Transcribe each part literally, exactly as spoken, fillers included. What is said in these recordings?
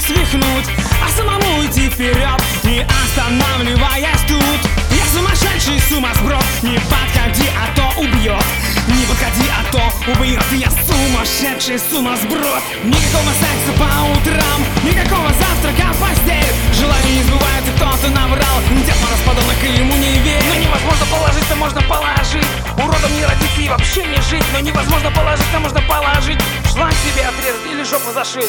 свихнуть, а самому идти вперед, не останавливаясь тут. Я сумасшедший сумасброд, не подходи, а то убьет. Не подходи, а то убьет. Я сумасшедший сумасброд. Никакого секса по утрам, никакого завтрака в постель. Желания не сбываются, кто-то наврал. Дед Мороз подонок, и ему не верь. Но невозможно положить, то можно положить. Уродом не родиться и вообще не жить. Но невозможно положить, то можно положить. Шланг себе отрезать или жопу зашить.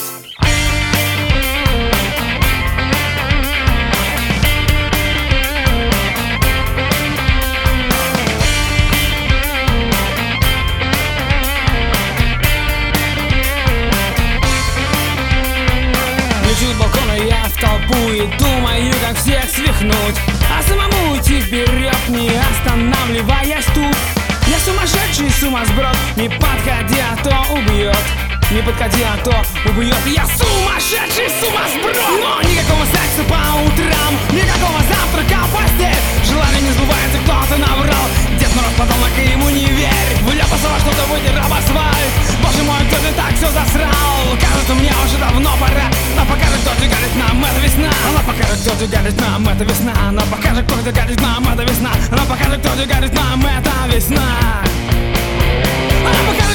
Лечу с балкона я в толпу и думаю, как всех свихнуть, а самому идти вперед, не останавливаясь тут. Я сумасшедший сумасброд, не подходи, а то убьет. Не подходи, а то убьет. Я сумасшедший сумасброд. Но никакого секса по утрам, никакого завтрака в постель. Желания не сбывается, кто-то наврал. Дед Мороз подонок, и ему не верь. Вляпался во что-то, вытер об асфальт. Боже мой, кто ты так все засрал? Кажется, мне уже давно пора. Она покажет, кто же гадит нам, это весна. Она покажет, кто же гадит нам, это весна. Она покажет, кто же гадит нам, это весна. Она покажет, кто же гадит нам, это весна. Она покажет,